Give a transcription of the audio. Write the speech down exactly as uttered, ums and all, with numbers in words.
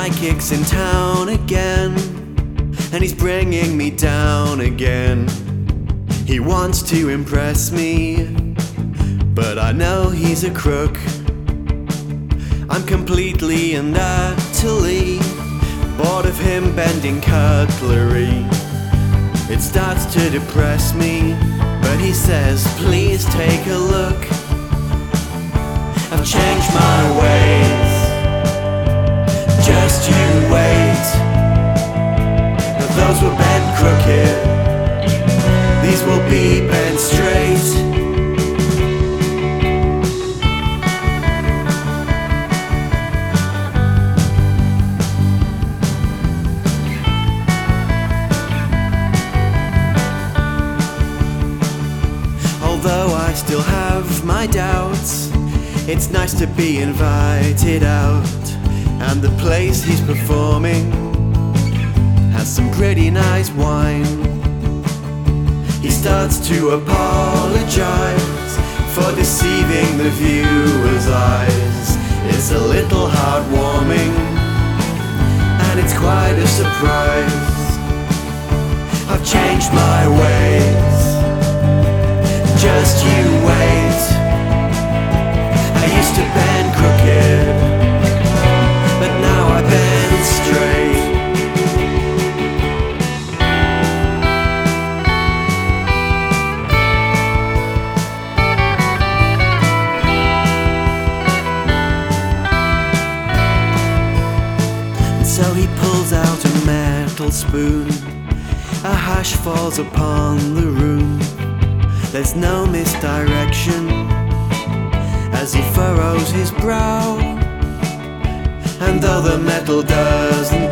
psychic's in town again, and he's bringing me down again. He wants to impress me, but I know he's a crook. I'm completely and utterly bored of him bending cutlery. It starts to depress me, but he says, please take a look. I've changed my ways, just you wait. Those were bent crooked, these will be bent straight. Although I still have my doubts, it's nice to be invited out. And the place he's performing has some pretty nice wine. He starts to apologize for deceiving the viewer's eyes. It's a little heartwarming, and it's quite a surprise. I've changed my ways, just you wait. I used to bend crooked, but now I bend straight. And so he pulls out a metal spoon. A hush falls upon the room. There's no misdirection as he furrows his brow. And though the metal doesn't